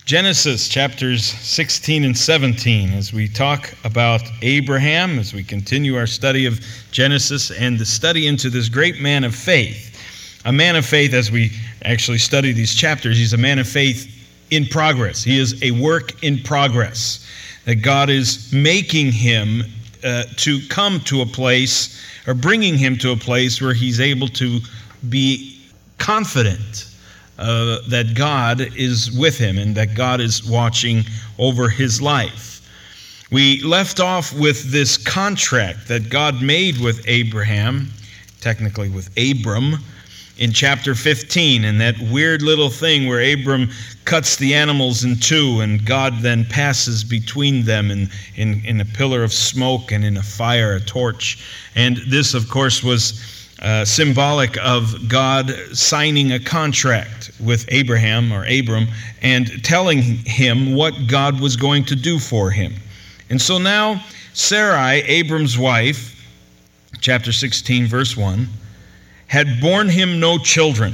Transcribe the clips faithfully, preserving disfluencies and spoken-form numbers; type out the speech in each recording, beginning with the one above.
Genesis chapters sixteen and seventeen, as we talk about Abraham, as we continue our study of Genesis and the study into this great man of faith. A man of faith, as we actually study these chapters, he's a man of faith in progress. He is a work in progress, that God is making him uh, to come to a place, or bringing him to a place where he's able to be confident uh, that God is with him and that God is watching over his life. We left off with this contract that God made with Abraham, technically with Abram, in chapter fifteen, and that weird little thing where Abram cuts the animals in two and God then passes between them in, in, in a pillar of smoke and in a fire, a torch. And this, of course, was uh, symbolic of God signing a contract with Abraham or Abram and telling him what God was going to do for him. And so now Sarai, Abram's wife, chapter sixteen, verse one, had borne him no children.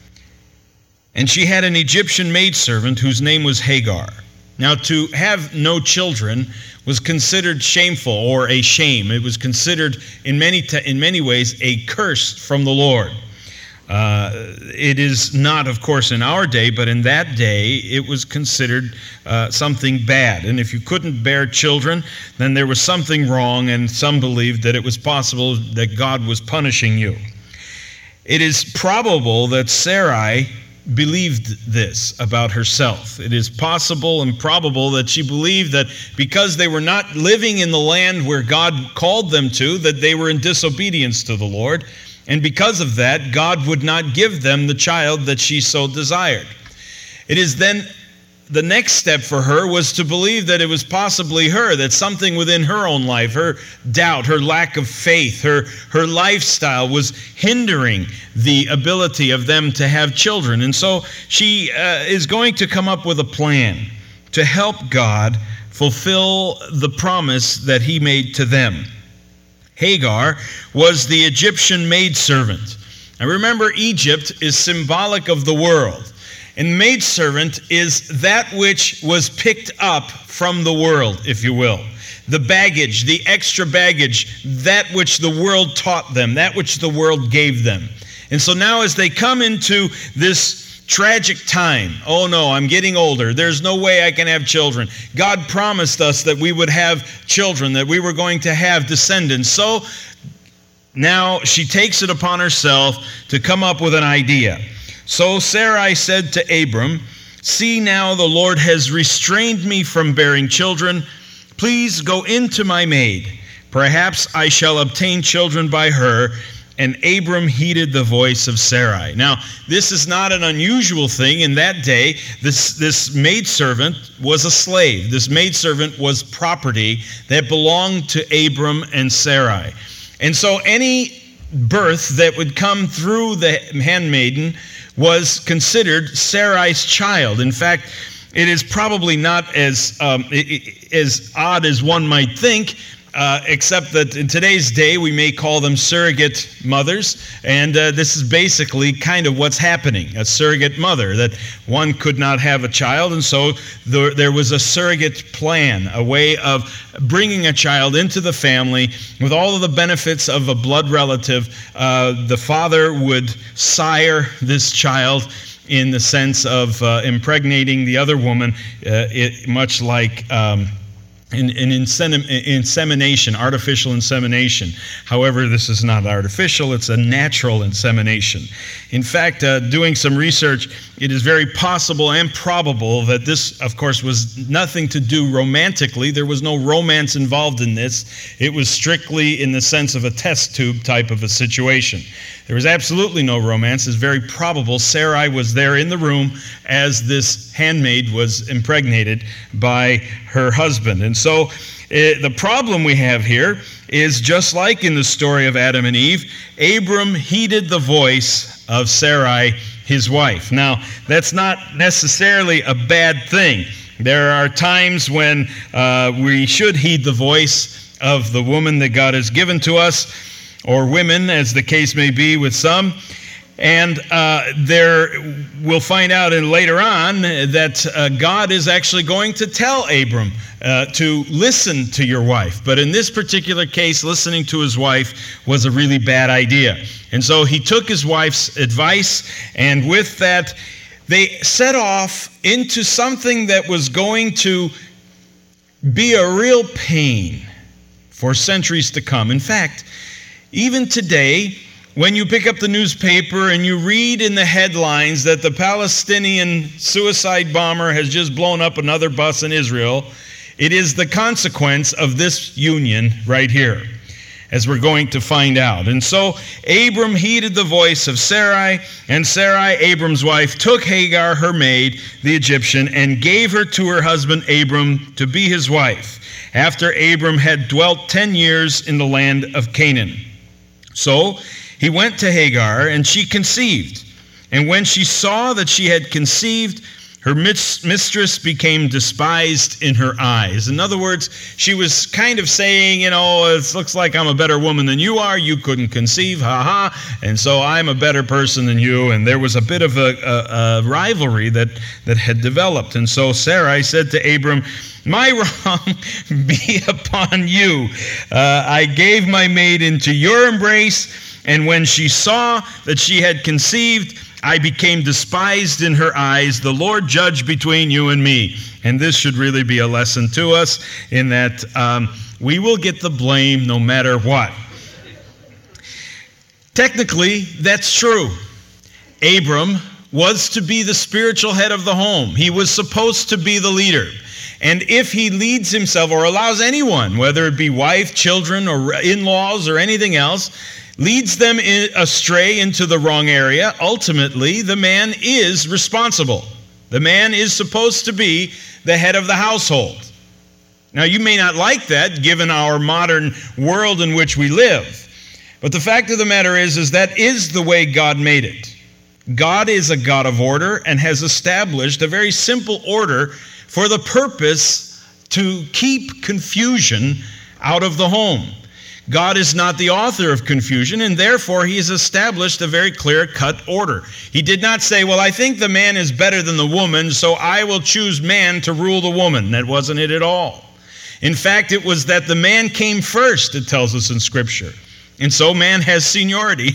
And she had an Egyptian maidservant whose name was Hagar. Now, to have no children was considered shameful or a shame. It was considered in many t- in many ways a curse from the Lord. Uh, it is not, of course, in our day, but in that day it was considered uh, something bad. And if you couldn't bear children, then there was something wrong, and some believed that it was possible that God was punishing you. It is probable that Sarai believed this about herself. It is possible and probable that she believed that because they were not living in the land where God called them to, that they were in disobedience to the Lord, and because of that, God would not give them the child that she so desired. It is then the next step for her was to believe that it was possibly her, that something within her own life, her doubt, her lack of faith, her, her lifestyle was hindering the ability of them to have children. And so she uh, is going to come up with a plan to help God fulfill the promise that he made to them. Hagar was the Egyptian maidservant. Now remember, Egypt is symbolic of the world. And maidservant is that which was picked up from the world, if you will. The baggage, the extra baggage, that which the world taught them, that which the world gave them. And so now as they come into this tragic time, oh no, I'm getting older, there's no way I can have children. God promised us that we would have children, that we were going to have descendants. So now she takes it upon herself to come up with an idea. So Sarai said to Abram, "See now, the Lord has restrained me from bearing children. Please go into my maid. Perhaps I shall obtain children by her." And Abram heeded the voice of Sarai. Now, this is not an unusual thing. In that day, this, this maidservant was a slave. This maidservant was property that belonged to Abram and Sarai. And so any birth that would come through the handmaiden was considered Sarai's child. In fact, it is probably not as um, as odd as one might think, uh, except that in today's day we may call them surrogate mothers, and uh, this is basically kind of what's happening, a surrogate mother, that one could not have a child, and so there, there was a surrogate plan, a way of bringing a child into the family with all of the benefits of a blood relative. Uh, the father would sire this child in the sense of uh, impregnating the other woman, uh, it, much like um, in, in insemination, artificial insemination. However, this is not artificial, it's a natural insemination. In fact, uh, doing some research, it is very possible and probable that this, of course, was nothing to do romantically. There was no romance involved in this. It was strictly in the sense of a test tube type of a situation. There was absolutely no romance. It's very probable Sarai was there in the room as this handmaid was impregnated by her husband. And so uh, the problem we have here is just like in the story of Adam and Eve, Abram heeded the voice of Sarai, his wife. Now, that's not necessarily a bad thing. There are times when uh, we should heed the voice of the woman that God has given to us, or women, as the case may be with some. And uh, there, we'll find out in, later on that uh, God is actually going to tell Abram uh, to listen to your wife. But in this particular case, listening to his wife was a really bad idea. And so he took his wife's advice, and with that, they set off into something that was going to be a real pain for centuries to come. In fact, even today, when you pick up the newspaper and you read in the headlines that the Palestinian suicide bomber has just blown up another bus in Israel, it is the consequence of this union right here, as we're going to find out. And so Abram heeded the voice of Sarai, and Sarai, Abram's wife, took Hagar, her maid, the Egyptian, and gave her to her husband Abram to be his wife, after Abram had dwelt ten years in the land of Canaan. So he went to Hagar, and she conceived. And when she saw that she had conceived, her mistress became despised in her eyes. In other words, she was kind of saying, you know, it looks like I'm a better woman than you are. You couldn't conceive, ha ha. And so I'm a better person than you. And there was a bit of a, a, a rivalry that, that had developed. And so Sarai said to Abram, my wrong be upon you. Uh, I gave my maid into your embrace, and when she saw that she had conceived, I became despised in her eyes. The Lord judge between you and me. And this should really be a lesson to us in that um, we will get the blame no matter what. Technically, that's true. Abram was to be the spiritual head of the home. He was supposed to be the leader. And if he leads himself or allows anyone, whether it be wife, children, or in-laws or anything else, leads them in astray into the wrong area, ultimately the man is responsible. The man is supposed to be the head of the household. Now, you may not like that given our modern world in which we live, but the fact of the matter is, is that is the way God made it. God is a God of order and has established a very simple order for the purpose to keep confusion out of the home. God is not the author of confusion, and therefore he has established a very clear-cut order. He did not say, well, I think the man is better than the woman, so I will choose man to rule the woman. That wasn't it at all. In fact, it was that the man came first, it tells us in Scripture. And so man has seniority.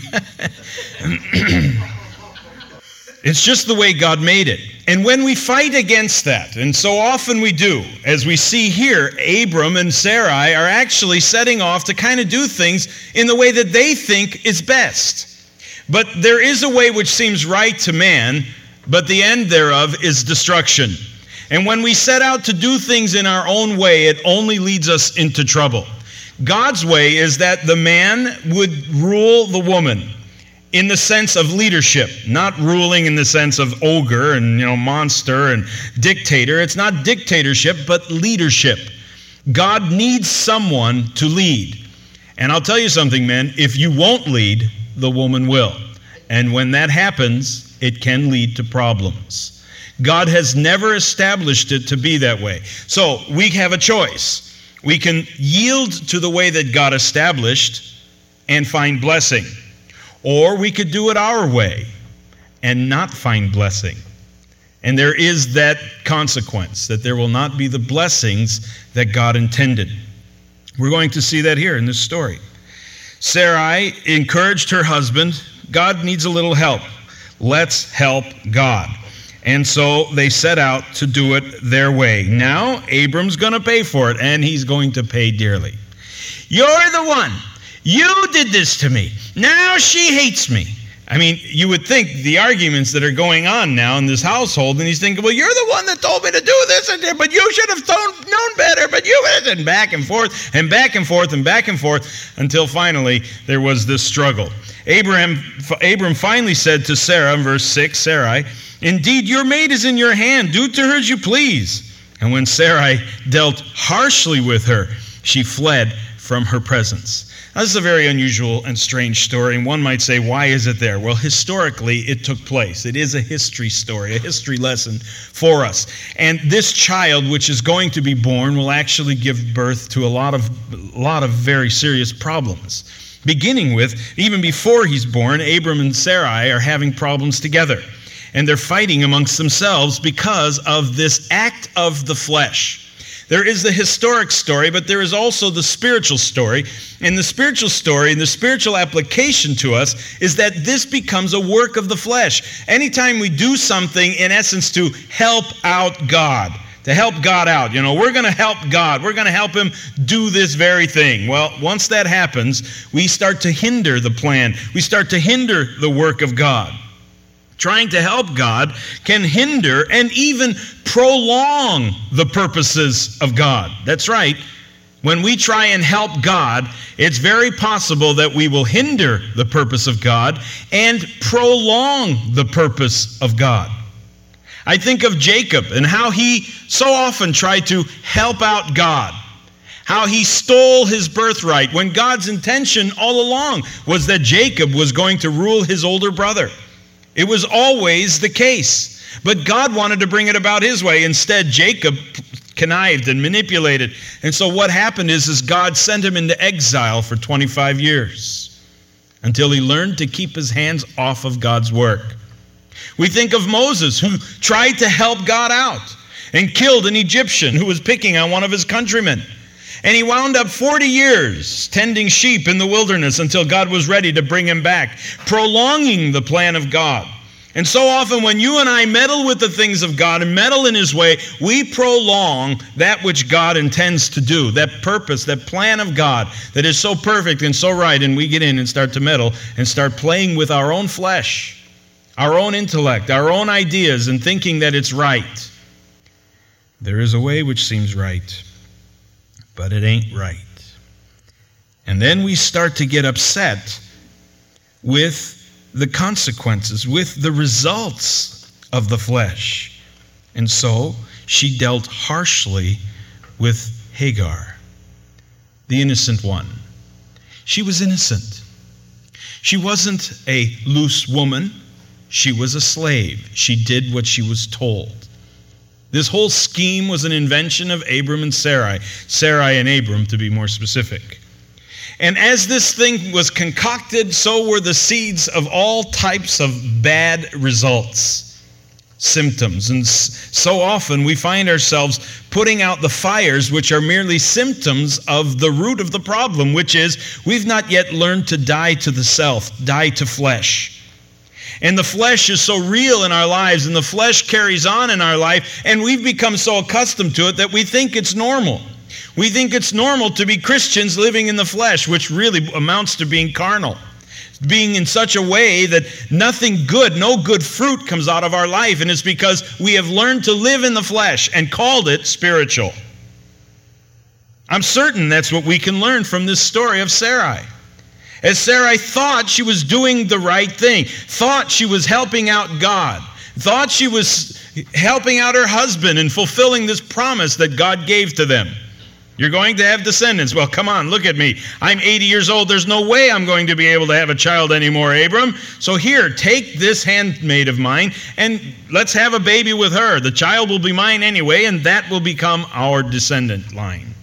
It's just the way God made it. And when we fight against that, and so often we do, as we see here, Abram and Sarai are actually setting off to kind of do things in the way that they think is best. But there is a way which seems right to man, but the end thereof is destruction. And when we set out to do things in our own way, it only leads us into trouble. God's way is that the man would rule the woman in the sense of leadership, not ruling in the sense of ogre and, you know, monster and dictator. It's not dictatorship, but leadership. God needs someone to lead. And I'll tell you something, men, if you won't lead, the woman will. And when that happens, it can lead to problems. God has never established it to be that way. So we have a choice. We can yield to the way that God established and find blessing. Or we could do it our way and not find blessing. And there is that consequence, that there will not be the blessings that God intended. We're going to see that here in this story. Sarai encouraged her husband, God needs a little help. Let's help God. And so they set out to do it their way. Now, Abram's going to pay for it, and he's going to pay dearly. You're the one. You did this to me. Now she hates me. I mean, you would think the arguments that are going on now in this household, and he's thinking, well, you're the one that told me to do this, but you should have known better, but you, and back and forth, and back and forth, and back and forth, until finally there was this struggle. Abraham, Abram finally said to Sarah, in verse six, Sarai, indeed, your maid is in your hand. Do to her as you please. And when Sarai dealt harshly with her, she fled from her presence. Now, this is a very unusual and strange story, and one might say, why is it there? Well, historically, it took place. It is a history story, a history lesson for us. And this child, which is going to be born, will actually give birth to a lot of, a lot of very serious problems. Beginning with, even before he's born, Abram and Sarai are having problems together. And they're fighting amongst themselves because of this act of the flesh. There is the historic story, but there is also the spiritual story. And the spiritual story and the spiritual application to us is that this becomes a work of the flesh. Anytime we do something, in essence, to help out God, to help God out. You know, we're going to help God. We're going to help him do this very thing. Well, once that happens, we start to hinder the plan. We start to hinder the work of God. Trying to help God can hinder and even prolong the purposes of God. That's right. When we try and help God, it's very possible that we will hinder the purpose of God and prolong the purpose of God. I think of Jacob and how he so often tried to help out God, how he stole his birthright when God's intention all along was that Jacob was going to rule his older brother. It was always the case, but God wanted to bring it about his way. Instead, Jacob connived and manipulated. And so what happened is, is God sent him into exile for twenty-five years until he learned to keep his hands off of God's work. We think of Moses, who tried to help God out and killed an Egyptian who was picking on one of his countrymen. And he wound up forty years tending sheep in the wilderness until God was ready to bring him back, prolonging the plan of God. And so often when you and I meddle with the things of God and meddle in his way, we prolong that which God intends to do, that purpose, that plan of God that is so perfect and so right, and we get in and start to meddle and start playing with our own flesh, our own intellect, our own ideas, and thinking that it's right. There is a way which seems right, but it ain't right. And then we start to get upset with the consequences, with the results of the flesh. And so she dealt harshly with Hagar, the innocent one. She was innocent. She wasn't a loose woman. She was a slave. She did what she was told. This whole scheme was an invention of Abram and Sarai. Sarai and Abram, to be more specific. And as this thing was concocted, so were the seeds of all types of bad results, symptoms. And so often we find ourselves putting out the fires which are merely symptoms of the root of the problem, which is we've not yet learned to die to the self, die to flesh. And the flesh is so real in our lives, and the flesh carries on in our life, and we've become so accustomed to it that we think it's normal. We think it's normal to be Christians living in the flesh, which really amounts to being carnal. Being in such a way that nothing good, no good fruit comes out of our life, and it's because we have learned to live in the flesh and called it spiritual. I'm certain that's what we can learn from this story of Sarai. As Sarai thought she was doing the right thing, thought she was helping out God, thought she was helping out her husband and fulfilling this promise that God gave to them. You're going to have descendants. Well, come on, look at me. I'm eighty years old. There's no way I'm going to be able to have a child anymore, Abram. So here, take this handmaid of mine and let's have a baby with her. The child will be mine anyway, and that will become our descendant line.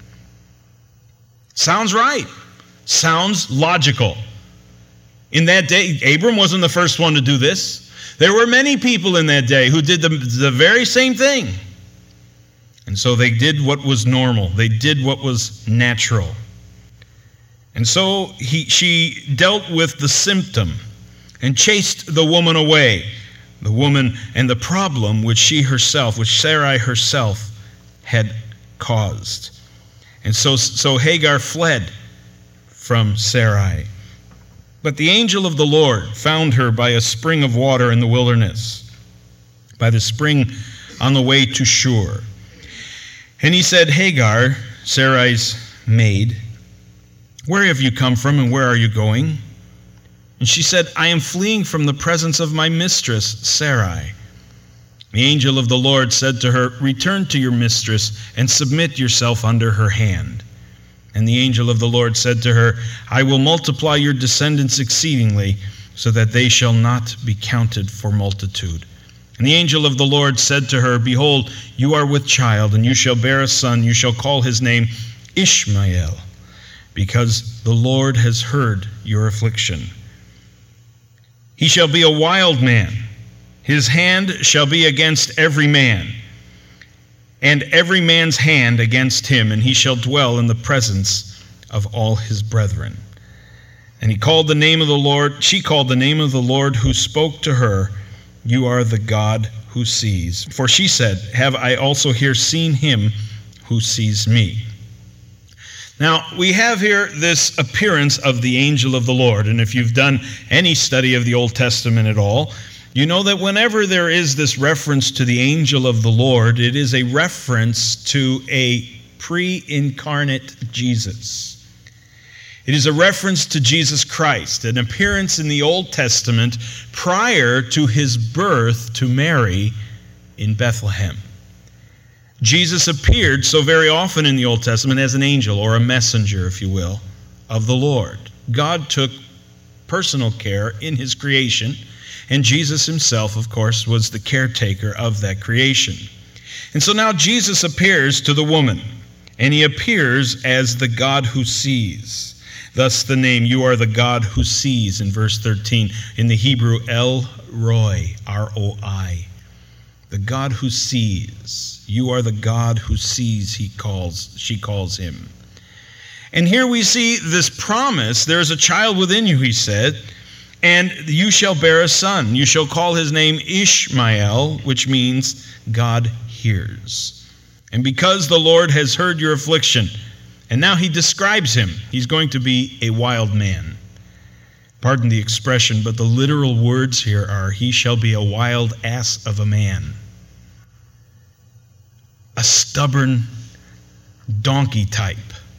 Sounds right. Sounds logical. In that day, Abram wasn't the first one to do this. There were many people in that day who did the, the very same thing. And so they did what was normal. They did what was natural. And so he, she dealt with the symptom and chased the woman away. The woman and the problem which she herself, which Sarai herself had caused. And so, so Hagar fled from Sarai. But the angel of the Lord found her by a spring of water in the wilderness, by the spring on the way to Shur. And he said, Hagar, Sarai's maid, where have you come from and where are you going? And she said, I am fleeing from the presence of my mistress, Sarai. The angel of the Lord said to her, return to your mistress and submit yourself under her hand. And the angel of the Lord said to her, I will multiply your descendants exceedingly, so that they shall not be counted for multitude. And the angel of the Lord said to her, behold, you are with child, and you shall bear a son. You shall call his name Ishmael, because the Lord has heard your affliction. He shall be a wild man. His hand shall be against every man, and every man's hand against him, and he shall dwell in the presence of all his brethren. And he called the name of the Lord, she called the name of the Lord who spoke to her, You are the God who sees. For she said, Have I also here seen him who sees me? Now, we have here this appearance of the angel of the Lord. And if you've done any study of the Old Testament at all, you know that whenever there is this reference to the angel of the Lord, it is a reference to a pre-incarnate Jesus. It is a reference to Jesus Christ, an appearance in the Old Testament prior to his birth to Mary in Bethlehem. Jesus appeared so very often in the Old Testament as an angel, or a messenger, if you will, of the Lord. God took personal care in his creation, and Jesus himself, of course, was the caretaker of that creation. And so now Jesus appears to the woman, and he appears as the God who sees. Thus the name, You are the God who sees, in verse thirteen, in the Hebrew, El Roi, R O I. The God who sees. You are the God who sees, he calls, she calls him. And here we see this promise. There is a child within you, he said, and you shall bear a son. You shall call his name Ishmael, which means God hears. And because the Lord has heard your affliction, and now he describes him, he's going to be a wild man. Pardon the expression, but the literal words here are, he shall be a wild ass of a man. A stubborn donkey type.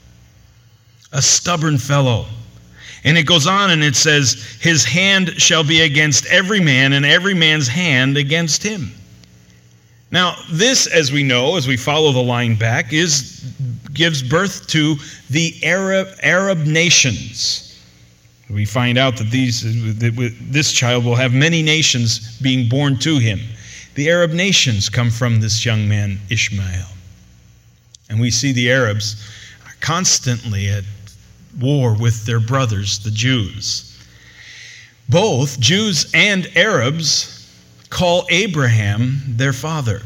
A stubborn fellow. And it goes on and it says, his hand shall be against every man, and every man's hand against him. Now, this, as we know, as we follow the line back, is gives birth to the Arab Arab nations. We find out that these that this child will have many nations being born to him. The Arab nations come from this young man, Ishmael. And we see the Arabs are constantly at war with their brothers, the Jews. Both Jews and Arabs call Abraham their father.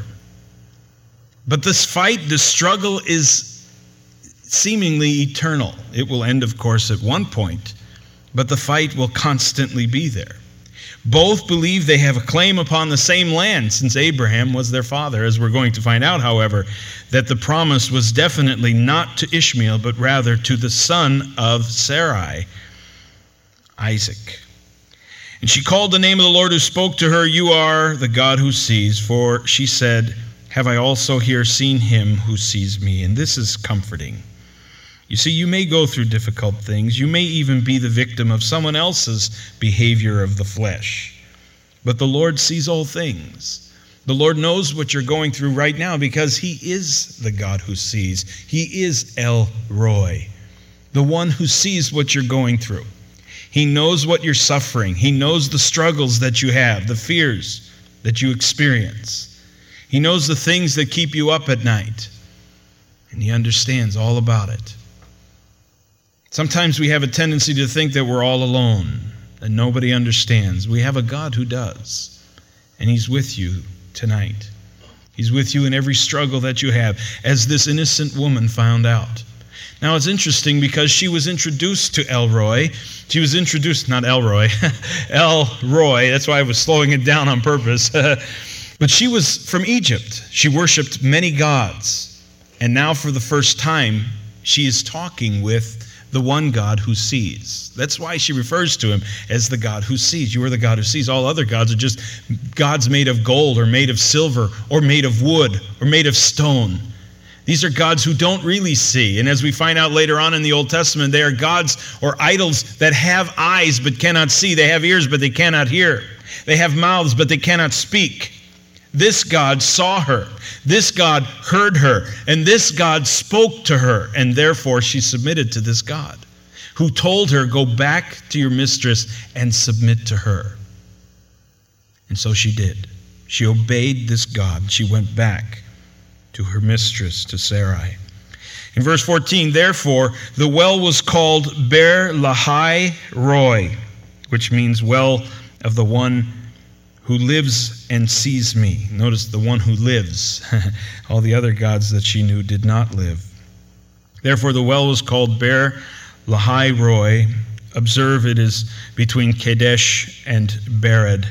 But this fight, this struggle is seemingly eternal. It will end, of course, at one point, but the fight will constantly be there. Both believe they have a claim upon the same land, since Abraham was their father. As we're going to find out, however, that the promise was definitely not to Ishmael, but rather to the son of Sarai, Isaac. And she called the name of the Lord who spoke to her, You are the God who sees. For she said, Have I also here seen him who sees me? And this is comforting. You see, you may go through difficult things. You may even be the victim of someone else's behavior of the flesh. But the Lord sees all things. The Lord knows what you're going through right now because he is the God who sees. He is El Roi, the one who sees what you're going through. He knows what you're suffering. He knows the struggles that you have, the fears that you experience. He knows the things that keep you up at night. And he understands all about it. Sometimes we have a tendency to think that we're all alone and nobody understands. We have a God who does. And he's with you tonight. He's with you in every struggle that you have, as this innocent woman found out. Now, it's interesting because she was introduced to El Roi. She was introduced, not El Roi, El Roi. That's why I was slowing it down on purpose. But she was from Egypt. She worshipped many gods. And now for the first time, she is talking with the one God who sees. That's why she refers to him as the God who sees. You are the God who sees. All other gods are just gods made of gold or made of silver or made of wood or made of stone. These are gods who don't really see. And as we find out later on in the Old Testament, they are gods or idols that have eyes but cannot see. They have ears but they cannot hear. They have mouths but they cannot speak. This God saw her. This God heard her. And this God spoke to her. And therefore she submitted to this God, who told her, Go back to your mistress and submit to her. And so she did. She obeyed this God. She went back to her mistress, to Sarai. In verse fourteen, therefore, the well was called Ber Lahai Roi, which means well of the one who lives and sees me. Notice the one who lives. All the other gods that she knew did not live. Therefore, the well was called Ber Lahai Roi. Observe, it is between Kadesh and Bered.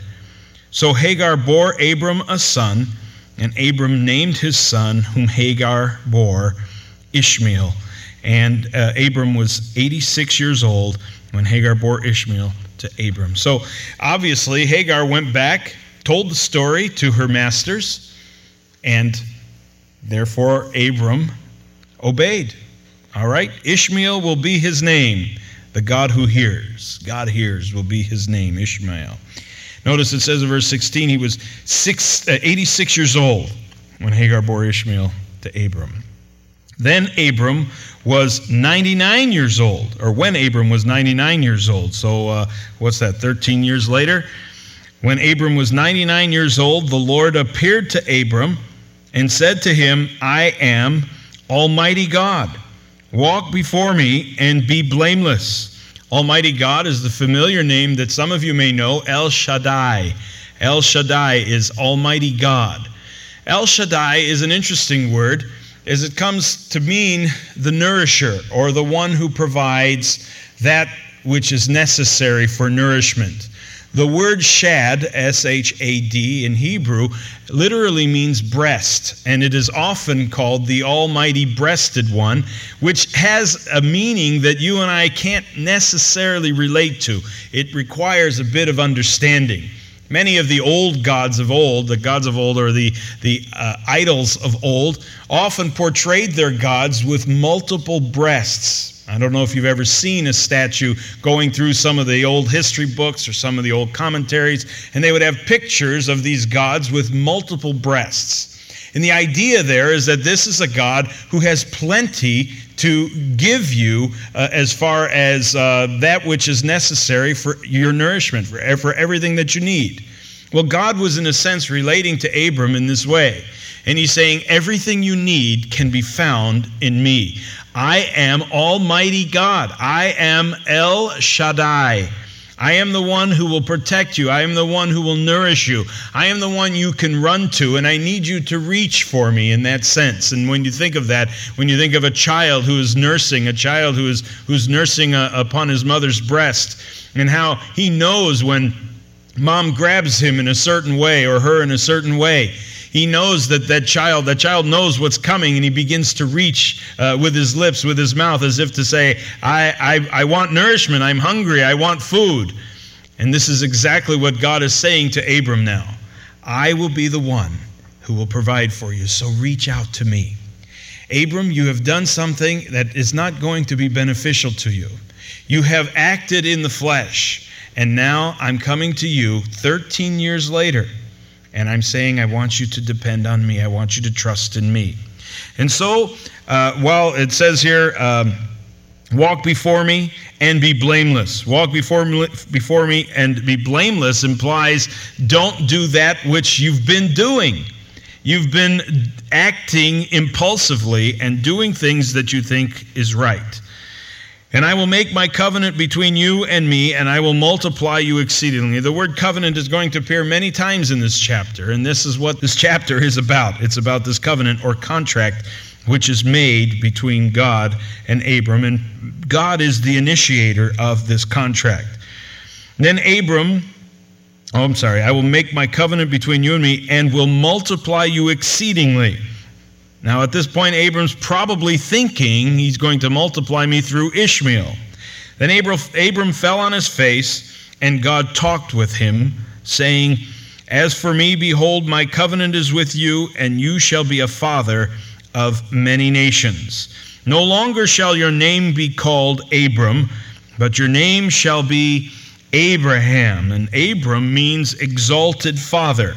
So Hagar bore Abram a son, and Abram named his son, whom Hagar bore, Ishmael. And uh, Abram was eighty-six years old when Hagar bore Ishmael to Abram. So obviously Hagar went back, told the story to her masters, and therefore Abram obeyed. All right, Ishmael will be his name. The God who hears. God hears will be his name, Ishmael. Notice it says in verse sixteen, he was six, uh, eighty-six years old when Hagar bore Ishmael to Abram. Then Abram was ninety-nine years old, or when Abram was ninety-nine years old. So uh, what's that, thirteen years later? When Abram was ninety-nine years old, the Lord appeared to Abram and said to him, I am Almighty God. Walk before me and be blameless. Almighty God is the familiar name that some of you may know, El Shaddai. El Shaddai is Almighty God. El Shaddai is an interesting word, as it comes to mean the nourisher, or the one who provides that which is necessary for nourishment. The word shad, S H A D in Hebrew, literally means breast, and it is often called the Almighty Breasted One, which has a meaning that you and I can't necessarily relate to. It requires a bit of understanding. Many of the old gods of old, the gods of old, or the, the uh, idols of old, often portrayed their gods with multiple breasts. I don't know if you've ever seen a statue going through some of the old history books or some of the old commentaries, and they would have pictures of these gods with multiple breasts. And the idea there is that this is a God who has plenty to give you uh, as far as uh, that which is necessary for your nourishment, for, for everything that you need. Well, God was in a sense relating to Abram in this way. And he's saying, everything you need can be found in me. I am Almighty God. I am El Shaddai. I am the one who will protect you. I am the one who will nourish you. I am the one you can run to, and I need you to reach for me in that sense. And when you think of that, when you think of a child who is nursing, a child who is who's nursing a, upon his mother's breast, and how he knows when mom grabs him in a certain way or her in a certain way, he knows that that child, that child knows what's coming, and he begins to reach uh, with his lips, with his mouth, as if to say, I, I, I want nourishment, I'm hungry, I want food. And this is exactly what God is saying to Abram now. I will be the one who will provide for you, so reach out to me. Abram, you have done something that is not going to be beneficial to you. You have acted in the flesh, and now I'm coming to you thirteen years later. And I'm saying, I want you to depend on me. I want you to trust in me. And so, uh, while it says here, um, walk before me and be blameless. Walk before me, before me and be blameless implies don't do that which you've been doing. You've been acting impulsively and doing things that you think is right. And I will make my covenant between you and me, and I will multiply you exceedingly. The word covenant is going to appear many times in this chapter, and this is what this chapter is about. It's about this covenant or contract which is made between God and Abram, and God is the initiator of this contract. Then Abram, oh, I'm sorry, I will make my covenant between you and me, and will multiply you exceedingly. Now, at this point, Abram's probably thinking he's going to multiply me through Ishmael. Then Abram, Abram fell on his face, and God talked with him, saying, As for me, behold, my covenant is with you, and you shall be a father of many nations. No longer shall your name be called Abram, but your name shall be Abraham. And Abram means exalted father.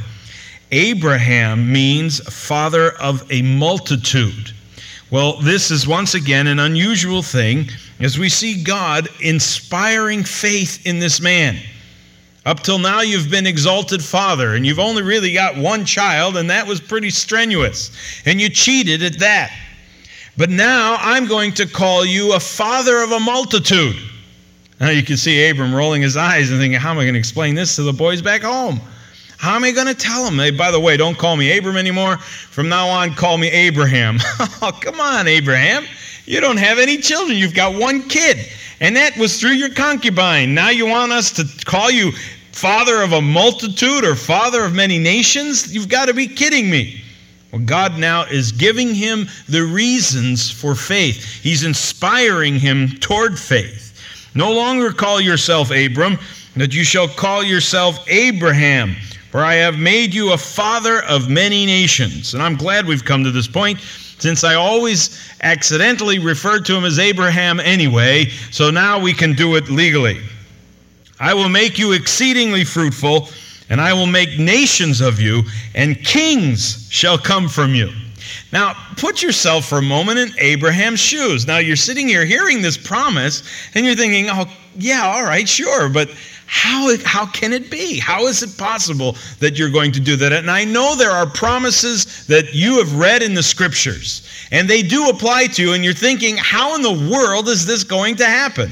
Abraham means father of a multitude. Well, this is once again an unusual thing as we see God inspiring faith in this man. Up till now, you've been exalted father, and you've only really got one child, and that was pretty strenuous. And you cheated at that. But now I'm going to call you a father of a multitude. Now you can see Abram rolling his eyes and thinking, how am I going to explain this to the boys back home? How am I going to tell them? Hey, by the way, don't call me Abram anymore. From now on, call me Abraham. Oh, come on, Abraham. You don't have any children. You've got one kid. And that was through your concubine. Now you want us to call you father of a multitude or father of many nations? You've got to be kidding me. Well, God now is giving him the reasons for faith. He's inspiring him toward faith. No longer call yourself Abram, but you shall call yourself Abraham, for I have made you a father of many nations. And I'm glad we've come to this point, since I always accidentally referred to him as Abraham anyway, so now we can do it legally. I will make you exceedingly fruitful, and I will make nations of you, and kings shall come from you. Now, put yourself for a moment in Abraham's shoes. Now, you're sitting here hearing this promise, and you're thinking, oh, yeah, all right, sure, but how, how can it be? How is it possible that you're going to do that? And I know there are promises that you have read in the Scriptures, and they do apply to you, and you're thinking, how in the world is this going to happen?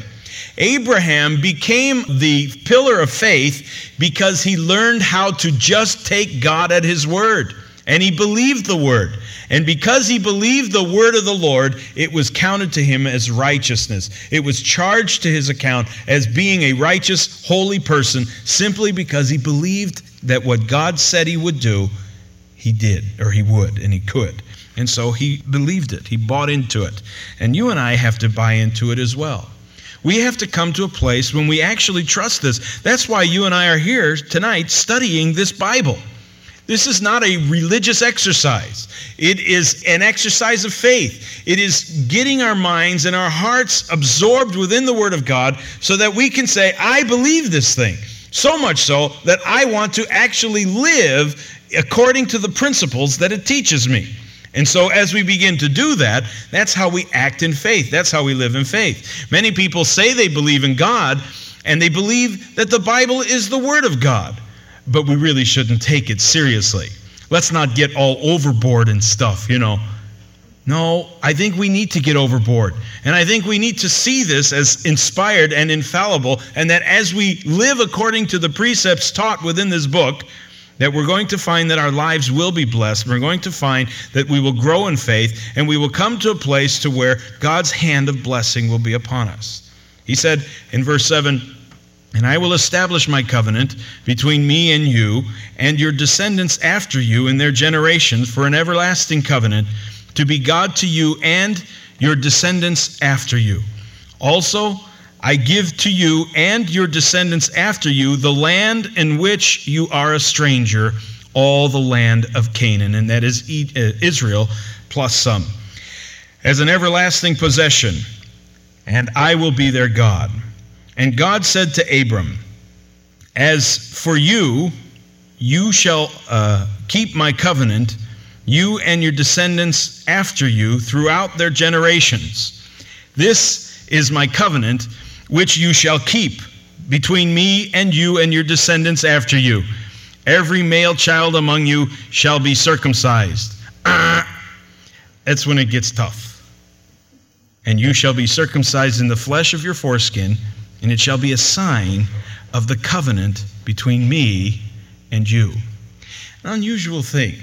Abraham became the pillar of faith because he learned how to just take God at his word. And he believed the word. And because he believed the word of the Lord, it was counted to him as righteousness. It was charged to his account as being a righteous, holy person simply because he believed that what God said he would do, he did, or he would, and he could. And so he believed it. He bought into it. And you and I have to buy into it as well. We have to come to a place when we actually trust this. That's why you and I are here tonight studying this Bible. This is not a religious exercise. It is an exercise of faith. It is getting our minds and our hearts absorbed within the Word of God so that we can say, I believe this thing. So much so that I want to actually live according to the principles that it teaches me. And so as we begin to do that, that's how we act in faith. That's how we live in faith. Many people say they believe in God, and they believe that the Bible is the Word of God. But we really shouldn't take it seriously. Let's not get all overboard and stuff, you know. No, I think we need to get overboard. And I think we need to see this as inspired and infallible, and that as we live according to the precepts taught within this book, that we're going to find that our lives will be blessed. We're going to find that we will grow in faith, and we will come to a place to where God's hand of blessing will be upon us. He said in verse seven, and I will establish my covenant between me and you and your descendants after you in their generations for an everlasting covenant to be God to you and your descendants after you. Also, I give to you and your descendants after you the land in which you are a stranger, all the land of Canaan, and that is Israel plus some, as an everlasting possession, and I will be their God. And God said to Abram, as for you, you shall uh, keep my covenant, you and your descendants after you throughout their generations. This is my covenant, which you shall keep between me and you and your descendants after you. Every male child among you shall be circumcised. Ah, that's when it gets tough. And you shall be circumcised in the flesh of your foreskin, and it shall be a sign of the covenant between me and you. An unusual thing.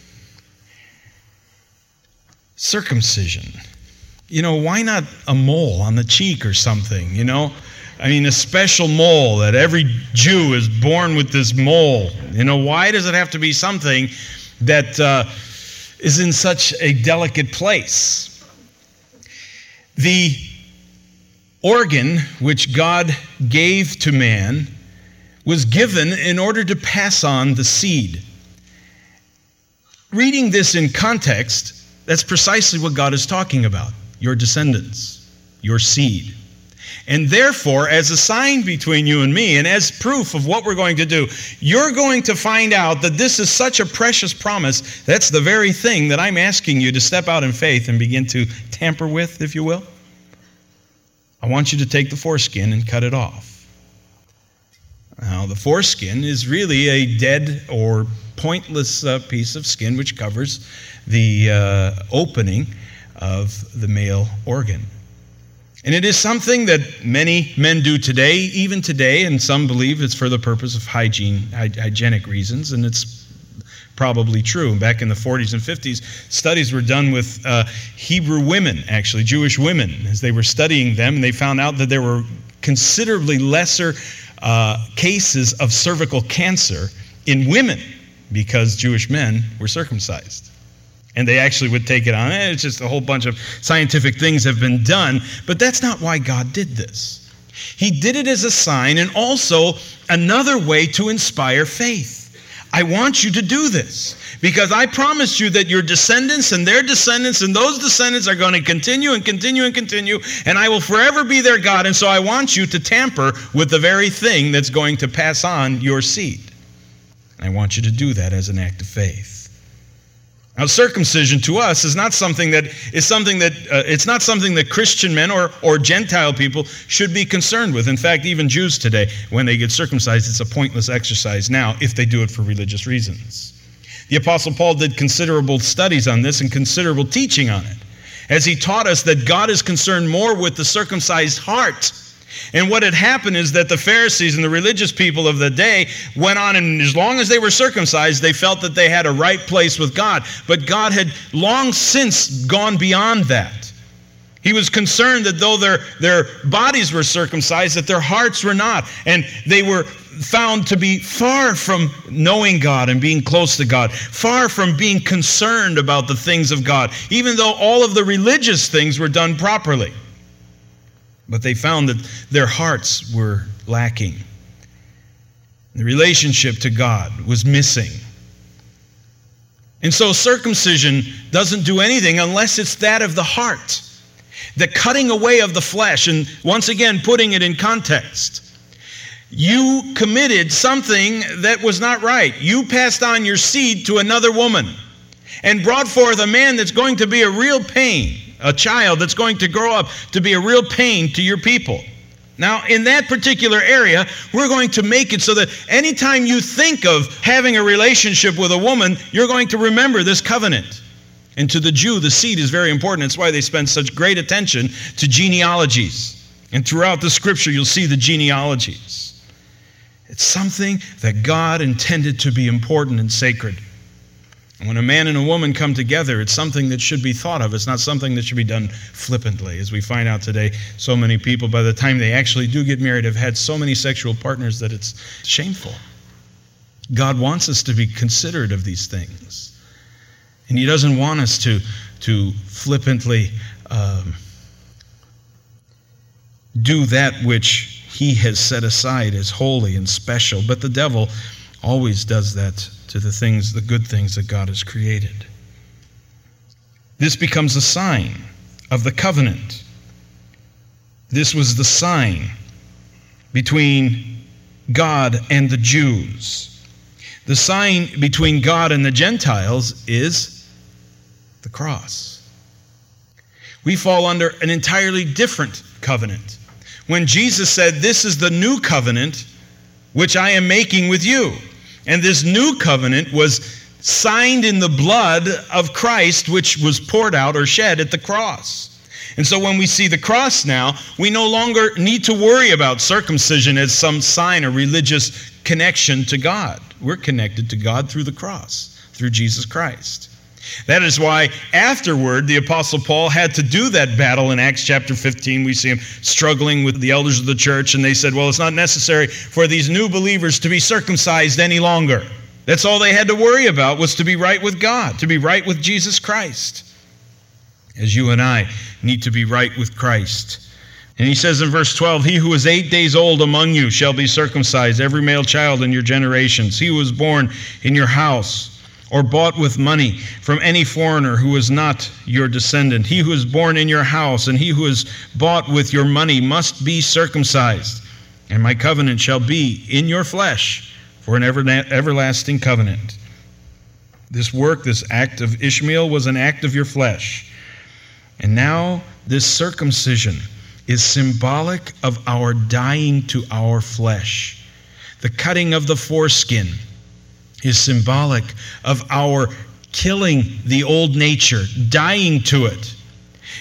Circumcision. You know, why not a mole on the cheek or something, you know? I mean, a special mole that every Jew is born with this mole. You know, why does it have to be something that uh, is in such a delicate place? The organ which God gave to man was given in order to pass on the seed. Reading this in context, that's precisely what God is talking about. Your descendants, your seed. And therefore, as a sign between you and me, and as proof of what we're going to do, you're going to find out that this is such a precious promise. That's the very thing that I'm asking you to step out in faith and begin to tamper with, if you will. I want you to take the foreskin and cut it off. Now, the foreskin is really a dead or pointless uh, piece of skin which covers the uh, opening of the male organ. And it is something that many men do today, even today, and some believe it's for the purpose of hygiene, hygienic reasons, and it's probably true. Back in the forties and fifties, studies were done with uh, Hebrew women, actually, Jewish women, as they were studying them, and they found out that there were considerably lesser uh, cases of cervical cancer in women because Jewish men were circumcised. And they actually would take it on. It's just a whole bunch of scientific things have been done, but that's not why God did this. He did it as a sign and also another way to inspire faith. I want you to do this because I promised you that your descendants and their descendants and those descendants are going to continue and continue and continue, and I will forever be their God. And so I want you to tamper with the very thing that's going to pass on your seed. I want you to do that as an act of faith. Now, circumcision to us is not something that is something that uh, it's not something that Christian men or or Gentile people should be concerned with. In fact, even Jews today, when they get circumcised, it's a pointless exercise now if they do it for religious reasons. The Apostle Paul did considerable studies on this and considerable teaching on it, as he taught us that God is concerned more with the circumcised heart. And what had happened is that the Pharisees and the religious people of the day went on, and as long as they were circumcised, they felt that they had a right place with God. But God had long since gone beyond that. He was concerned that though their, their bodies were circumcised, that their hearts were not. And they were found to be far from knowing God and being close to God, far from being concerned about the things of God, even though all of the religious things were done properly. But they found that their hearts were lacking. The relationship to God was missing. And so circumcision doesn't do anything unless it's that of the heart. The cutting away of the flesh, and once again putting it in context. You committed something that was not right. You passed on your seed to another woman and brought forth a man that's going to be a real pain. A child that's going to grow up to be a real pain to your people. Now, in that particular area, we're going to make it so that anytime you think of having a relationship with a woman, you're going to remember this covenant. And to the Jew, the seed is very important. That's why they spend such great attention to genealogies. And throughout the scripture, you'll see the genealogies. It's something that God intended to be important and sacred. When a man and a woman come together, it's something that should be thought of. It's not something that should be done flippantly. As we find out today, so many people, by the time they actually do get married, have had so many sexual partners that it's shameful. God wants us to be considerate of these things. And He doesn't want us to, to flippantly um, do that which He has set aside as holy and special. But the devil always does that to the things, the good things that God has created. This becomes a sign of the covenant. This was the sign between God and the Jews. The sign between God and the Gentiles is the cross. We fall under an entirely different covenant. When Jesus said, "This is the new covenant which I am making with you." And this new covenant was signed in the blood of Christ, which was poured out or shed at the cross. And so when we see the cross now, we no longer need to worry about circumcision as some sign or religious connection to God. We're connected to God through the cross, through Jesus Christ. That is why afterward the Apostle Paul had to do that battle in Acts chapter fifteen. We see him struggling with the elders of the church, and they said, well, it's not necessary for these new believers to be circumcised any longer. That's all they had to worry about, was to be right with God, to be right with Jesus Christ. As you and I need to be right with Christ. And he says in verse twelve, "He who is eight days old among you shall be circumcised, every male child in your generations. He who was born in your house or bought with money from any foreigner who is not your descendant. He who is born in your house and he who is bought with your money must be circumcised. And my covenant shall be in your flesh for an everlasting covenant." This work, this act of Ishmael, was an act of your flesh. And now this circumcision is symbolic of our dying to our flesh. The cutting of the foreskin is symbolic of our killing the old nature, dying to it,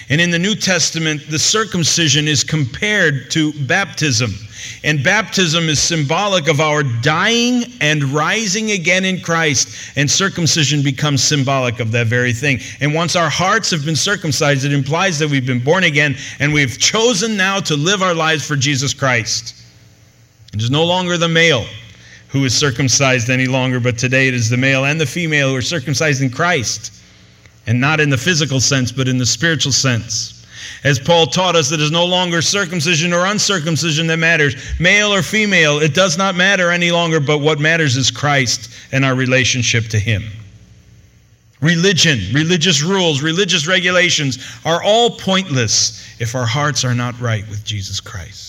And in the New Testament, the circumcision is compared to baptism. And baptism is symbolic of our dying and rising again in Christ. And circumcision becomes symbolic of that very thing. And once our hearts have been circumcised, it implies that we've been born again and we've chosen now to live our lives for Jesus Christ. It is no longer the male who is circumcised any longer, but today it is the male and the female who are circumcised in Christ. And not in the physical sense, but in the spiritual sense. As Paul taught us, it is no longer circumcision or uncircumcision that matters. Male or female, it does not matter any longer, but what matters is Christ and our relationship to Him. Religion, religious rules, religious regulations are all pointless if our hearts are not right with Jesus Christ.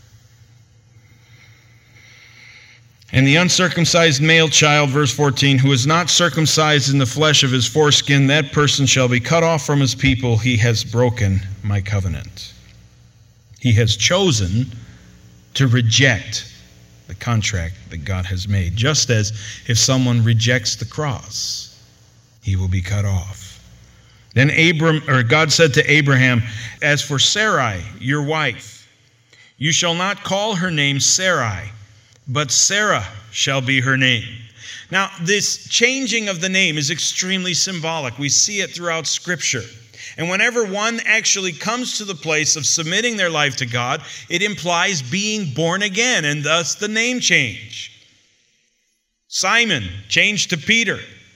And the uncircumcised male child, verse fourteen, who is not circumcised in the flesh of his foreskin, that person shall be cut off from his people. He has broken my covenant. He has chosen to reject the contract that God has made. Just as if someone rejects the cross, he will be cut off. Then Abram, or God said to Abraham, as for Sarai, your wife, you shall not call her name Sarai, but Sarah shall be her name. Now, this changing of the name is extremely symbolic. We see it throughout Scripture. And whenever one actually comes to the place of submitting their life to God, it implies being born again, and thus the name change. Simon changed to Peter.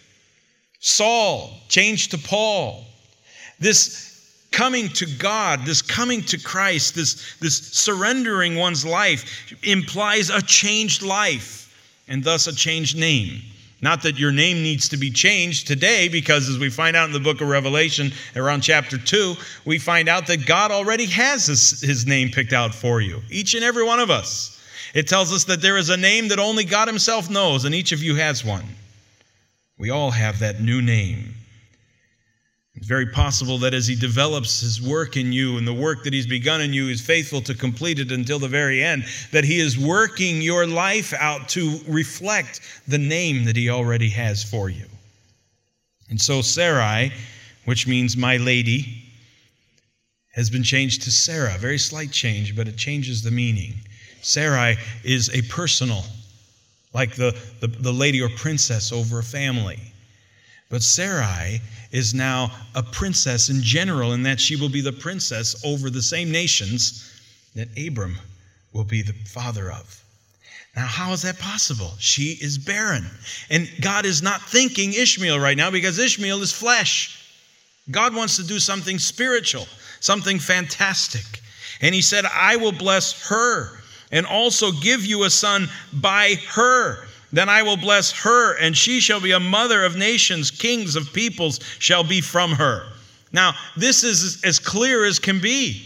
Saul changed to Paul. This coming to God, this coming to Christ, this, this surrendering one's life implies a changed life and thus a changed name. Not that your name needs to be changed today, because as we find out in the book of Revelation, around chapter two, we find out that God already has his, his name picked out for you, each and every one of us. It tells us that there is a name that only God Himself knows, and each of you has one. We all have that new name. It's very possible that as He develops His work in you and the work that He's begun in you is faithful to complete it until the very end, that He is working your life out to reflect the name that He already has for you. And so Sarai, which means my lady, has been changed to Sarah. Very slight change, but it changes the meaning. Sarai is a personal, like the, the, the lady or princess over a family. But Sarai is now a princess in general, in that she will be the princess over the same nations that Abram will be the father of. Now, how is that possible? She is barren. And God is not thinking Ishmael right now, because Ishmael is flesh. God wants to do something spiritual, something fantastic. And He said, I will bless her and also give you a son by her. Then I will bless her, and she shall be a mother of nations. Kings of peoples shall be from her. Now, this is as clear as can be.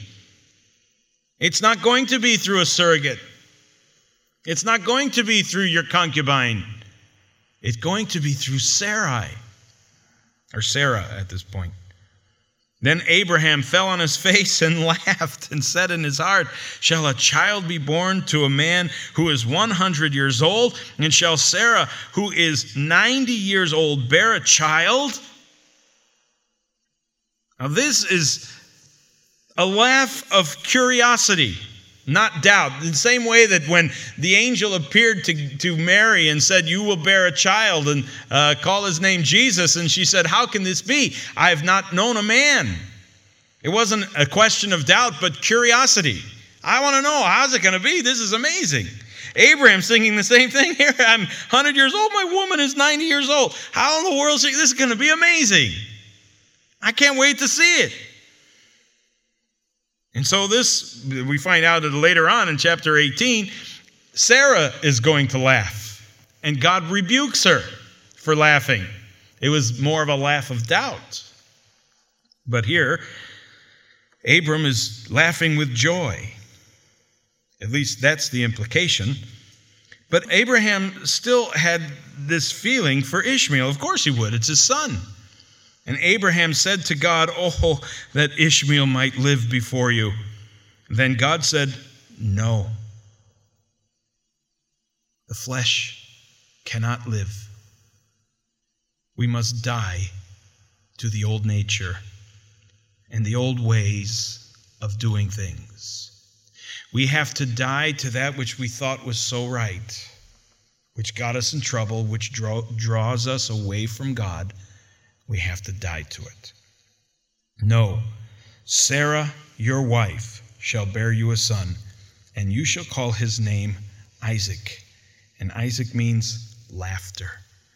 It's not going to be through a surrogate. It's not going to be through your concubine. It's going to be through Sarai, or Sarah at this point. Then Abraham fell on his face and laughed and said in his heart, shall a child be born to a man who is one hundred years old? And shall Sarah, who is ninety years old, bear a child? Now this is a laugh of curiosity, not doubt. In the same way that when the angel appeared to, to Mary and said, you will bear a child and uh, call his name Jesus. And she said, how can this be? I have not known a man. It wasn't a question of doubt, but curiosity. I want to know, how's it going to be? This is amazing. Abraham's thinking the same thing here. I'm one hundred years old. My woman is ninety years old. How in the world is this is going to be amazing? I can't wait to see it. And so this, we find out that later on in chapter eighteen, Sarah is going to laugh. And God rebukes her for laughing. It was more of a laugh of doubt. But here, Abram is laughing with joy. At least that's the implication. But Abraham still had this feeling for Ishmael. Of course he would. It's his son. And Abraham said to God, oh, that Ishmael might live before you. Then God said, no. The flesh cannot live. We must die to the old nature. and the old ways of doing things. We have to die to that which we thought was so right, which got us in trouble, which draw, draws us away from God. We have to die to it. No, Sarah, your wife, shall bear you a son, and you shall call his name Isaac. And Isaac means laughter.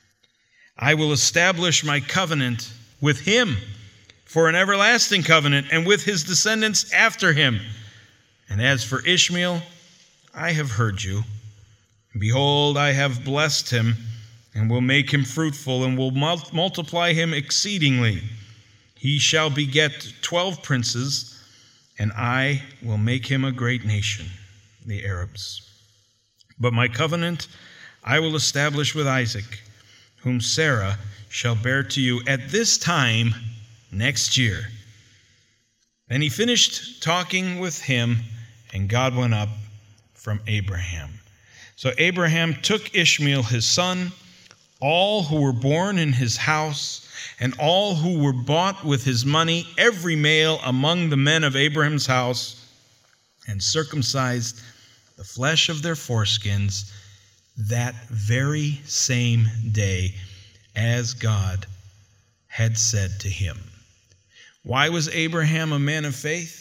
I will establish my covenant with him for an everlasting covenant, and with his descendants after him. And as for Ishmael, I have heard you. Behold, I have blessed him, and will make him fruitful, and will mul- multiply him exceedingly. He shall beget twelve princes, and I will make him a great nation, the Arabs. But my covenant I will establish with Isaac, whom Sarah shall bear to you at this time next year. Then he finished talking with him, and God went up from Abraham. So Abraham took Ishmael his son, all who were born in his house, and all who were bought with his money, every male among the men of Abraham's house, and circumcised the flesh of their foreskins that very same day, as God had said to him. Why was Abraham a man of faith?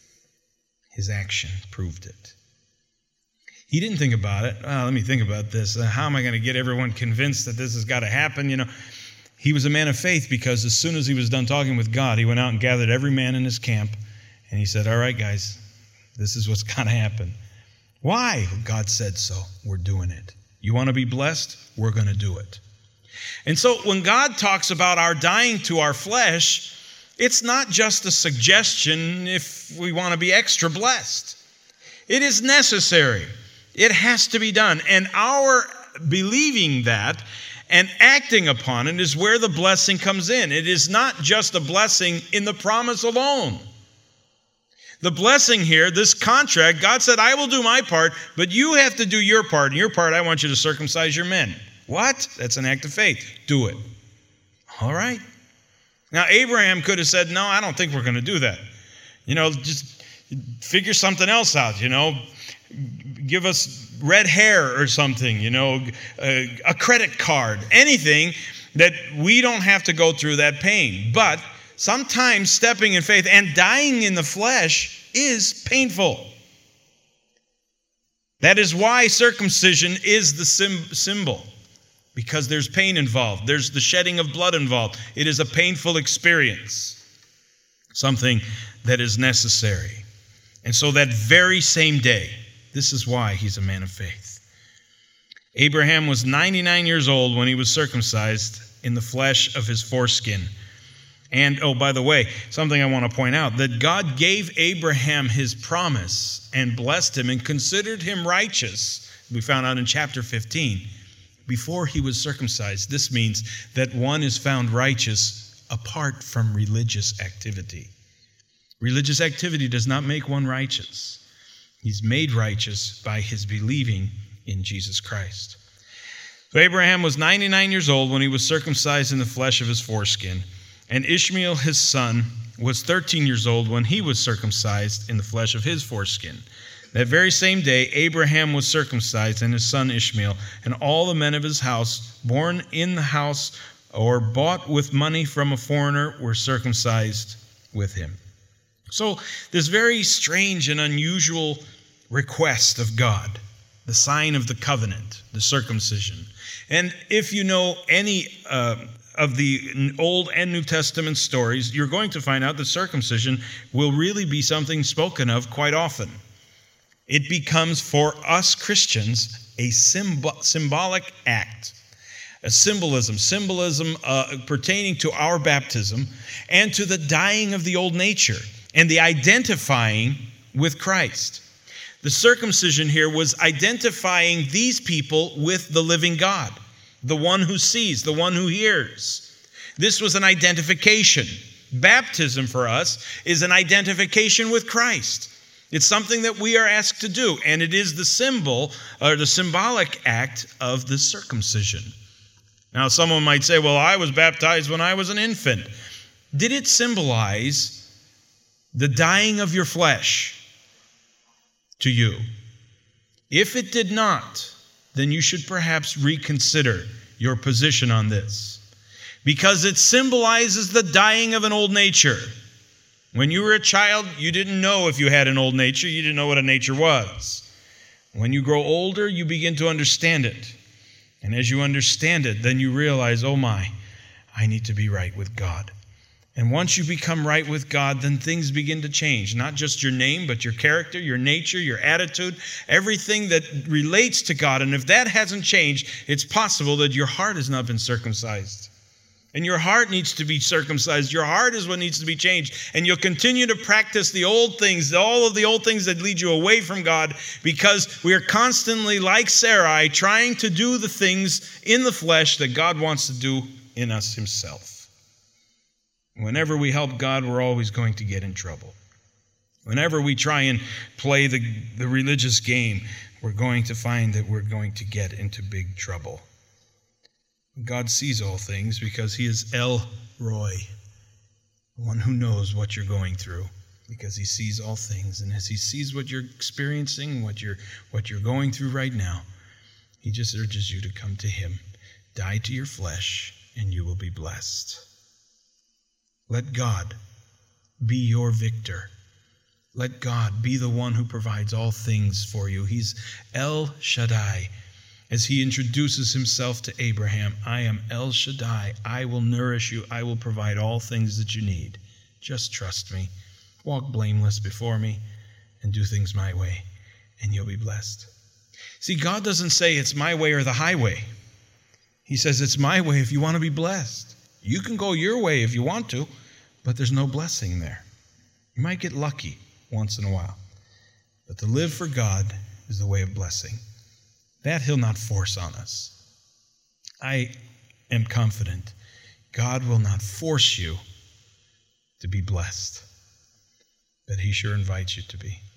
His action proved it. He didn't think about it. Oh, let me think about this. Uh, how am I going to get everyone convinced that this has got to happen? You know, he was a man of faith because as soon as he was done talking with God, he went out and gathered every man in his camp, and he said, all right, guys, this is what's got to happen. Why? God said so. We're doing it. You want to be blessed? We're going to do it. And so when God talks about our dying to our flesh, it's not just a suggestion if we want to be extra blessed. It is necessary. It has to be done. And our believing that and acting upon it is where the blessing comes in. It is not just a blessing in the promise alone. The blessing here, this contract, God said, I will do my part, but you have to do your part. And your part, I want you to circumcise your men. What? That's an act of faith. Do it. All right. Now, Abraham could have said, no, I don't think we're going to do that. You know, just figure something else out, you know. Give us red hair or something, you know, a, a credit card, anything that we don't have to go through that pain. But sometimes stepping in faith and dying in the flesh is painful. That is why circumcision is the sim- symbol. Because there's pain involved. There's the shedding of blood involved. It is a painful experience. Something that is necessary. And so that very same day, this is why he's a man of faith. Abraham was ninety-nine years old when he was circumcised in the flesh of his foreskin. And, oh, by the way, something I want to point out, that God gave Abraham his promise and blessed him and considered him righteous. We found out in chapter fifteen. Before he was circumcised. This means that one is found righteous apart from religious activity. Religious activity does not make one righteous. He's made righteous by his believing in Jesus Christ. So Abraham was ninety-nine years old when he was circumcised in the flesh of his foreskin, and Ishmael his son was thirteen years old when he was circumcised in the flesh of his foreskin. That very same day, Abraham was circumcised, and his son Ishmael, and all the men of his house, born in the house or bought with money from a foreigner, were circumcised with him. So, this very strange and unusual request of God, the sign of the covenant, the circumcision. And if you know any uh, of the Old and New Testament stories, you're going to find out that circumcision will really be something spoken of quite often. It becomes, for us Christians, a symb- symbolic act, a symbolism, symbolism uh, pertaining to our baptism and to the dying of the old nature and the identifying with Christ. The circumcision here was identifying these people with the living God, the one who sees, the one who hears. This was an identification. Baptism for us is an identification with Christ. It's something that we are asked to do, and it is the symbol or the symbolic act of the circumcision. Now, someone might say, well, I was baptized when I was an infant. Did it symbolize the dying of your flesh to you. If it did not, then you should perhaps reconsider your position on this, because it symbolizes the dying of an old nature. When you were a child, you didn't know if you had an old nature. You didn't know what a nature was. When you grow older, you begin to understand it. And as you understand it, then you realize, oh my, I need to be right with God. And once you become right with God, then things begin to change. Not just your name, but your character, your nature, your attitude, everything that relates to God. And if that hasn't changed, it's possible that your heart has not been circumcised. And your heart needs to be circumcised. Your heart is what needs to be changed. And you'll continue to practice the old things, all of the old things that lead you away from God, because we are constantly, like Sarai, trying to do the things in the flesh that God wants to do in us himself. Whenever we help God, we're always going to get in trouble. Whenever we try and play the, the religious game, we're going to find that we're going to get into big trouble. God sees all things because he is El Roy, the one who knows what you're going through, because he sees all things. And as he sees what you're experiencing, what you're, what you're going through right now, he just urges you to come to him. Die to your flesh, and you will be blessed. Let God be your victor. Let God be the one who provides all things for you. He's El Shaddai. As he introduces himself to Abraham, I am El Shaddai. I will nourish you. I will provide all things that you need. Just trust me. Walk blameless before me and do things my way, and you'll be blessed. See, God doesn't say it's my way or the highway. He says it's my way if you want to be blessed. You can go your way if you want to, but there's no blessing there. You might get lucky once in a while, but to live for God is the way of blessing. That he'll not force on us. I am confident God will not force you to be blessed, but he sure invites you to be.